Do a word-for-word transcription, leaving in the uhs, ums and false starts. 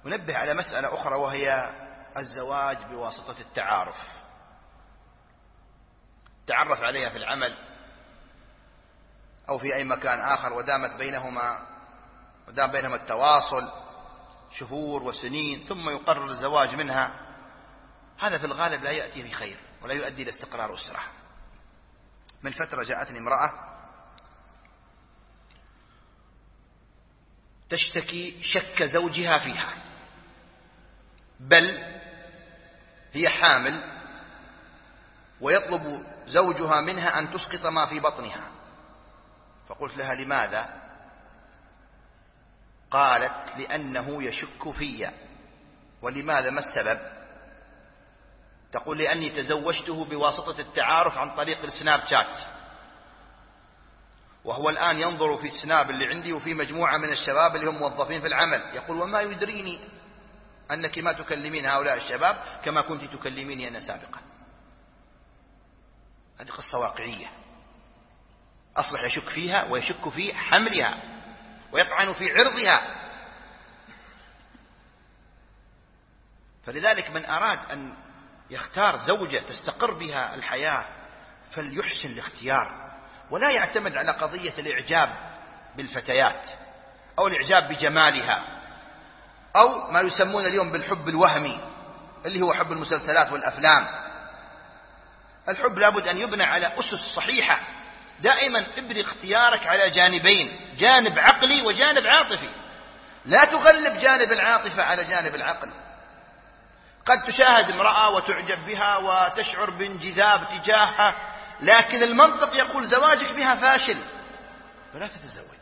ونبه على مسألة أخرى، وهي الزواج بواسطة التعارف. تعرف عليها في العمل أو في أي مكان آخر، ودامت بينهما ودام بينهما التواصل شهور وسنين، ثم يقرر الزواج منها. هذا في الغالب لا يأتي بخير ولا يؤدي إلى استقرار أسرة. من فترة جاءتني امرأة تشتكي شك زوجها فيها، بل هي حامل ويطلب زوجها منها أن تسقط ما في بطنها. فقلت لها: لماذا؟ قالت: لأنه يشك في. ولماذا؟ ما السبب؟ تقول: لأني تزوجته بواسطة التعارف عن طريق السناب شات، وهو الآن ينظر في السناب اللي عندي وفي مجموعة من الشباب اللي هم موظفين في العمل. يقول: وما يدريني أنك ما تكلمين هؤلاء الشباب كما كنت تكلميني أنا سابقا. هذه قصة واقعية. أصبح يشك فيها ويشك في حملها ويطعن في عرضها. فلذلك من أراد أن يختار زوجة تستقر بها الحياة فليحسن الاختيار، ولا يعتمد على قضية الإعجاب بالفتيات أو الإعجاب بجمالها أو ما يسمون اليوم بالحب الوهمي اللي هو حب المسلسلات والأفلام. الحب لابد أن يبنى على أسس صحيحة. دائما ابني اختيارك على جانبين، جانب عقلي وجانب عاطفي. لا تغلب جانب العاطفة على جانب العقل. قد تشاهد امرأة وتعجب بها وتشعر بانجذاب تجاهها، لكن المنطق يقول زواجك بها فاشل، فلا تتزوج.